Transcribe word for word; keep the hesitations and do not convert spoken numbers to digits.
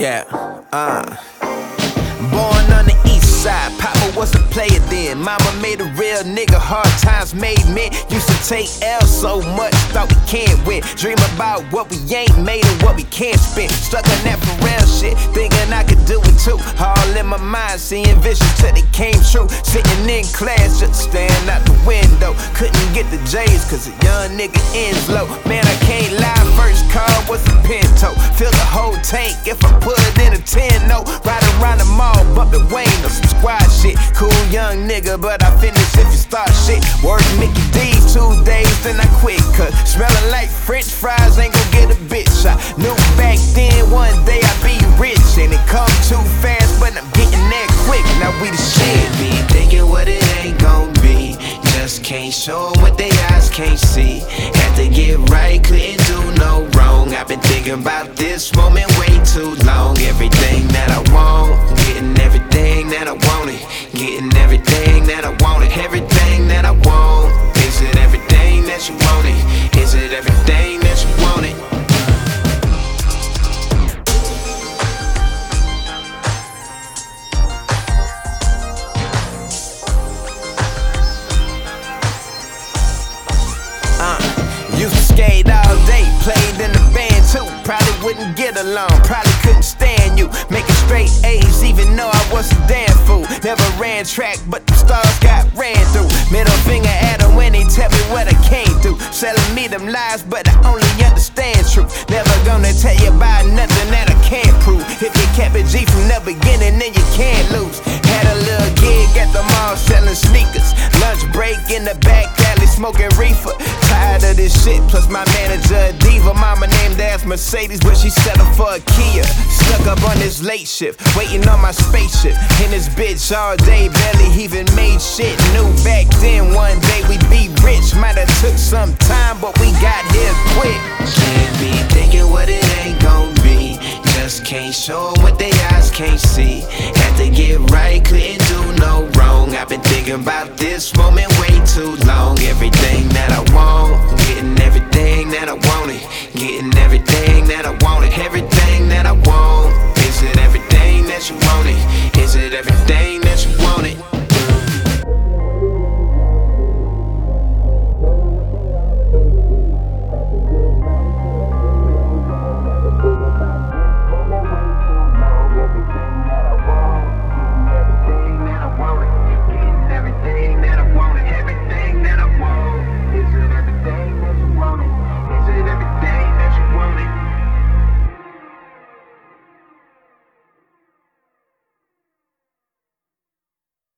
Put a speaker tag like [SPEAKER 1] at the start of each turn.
[SPEAKER 1] Yeah, uh born on the east side, Papa was a player then. Mama made a real nigga, hard times made men. Used to take L so much, thought we can't win. Dream about what we ain't made and what we can't spend. Stuck on that for real shit, thinking I could do it too. All in my mind, seeing visions till they came true. Sitting in class, just staring out the window. Couldn't get the J's cause a young nigga ends low. Man, I can't lie, first car was a Pinto. Fill the whole tank if I put it in a ten, no. Ride around the mall, bumpin' Wayne or some squad shit. Cool young nigga, but I finish if you start shit. Work Mickey D's two days, then I quit. Cause smelling like French fries ain't gon' get a bitch. I knew back then one day I'd be rich. And it come too fast, but I'm getting there quick. Now we the shit.
[SPEAKER 2] Be thinking what it ain't gon' be. Just can't show 'em what they eyes can't see. Had to get right, couldn't do no wrong. I've been thinking about this moment way too long. Everything that I want, getting everything that I wanted. Getting everything that I wanted. Everything that I want. Is it everything that you wanted? Is it everything that you wanted?
[SPEAKER 1] Used to skate all day, played in the band too. Probably wouldn't get along, probably couldn't stand you. Making straight A's even though I was a damn fool. Never ran track, but the stars got ran through. Middle finger at them when they tell me what I can't do. Selling me them lies, but I only understand truth. Never gonna tell you about nothing that I can't prove. If you kept it G from the beginning, then you can't lose. Had a little gig at the mall selling sneakers. Lunch break in the back alley smoking reefer. Tired of this shit, plus my manager a diva. Mama named ass Mercedes, but she settled for a Kia. Stuck up on this late shift, waiting on my spaceship. In this bitch all day, barely even made shit. Knew back then one day we'd be rich. Might have took some time, but we got here quick.
[SPEAKER 2] Can't be thinking what it ain't gon' be. Just can't show 'em what they eyes can't see. Had to get right, couldn't do no wrong. I've been thinking about this moment way too long. Everything that I want, getting everything that I wanted. Getting everything that I wanted. Everything that I want.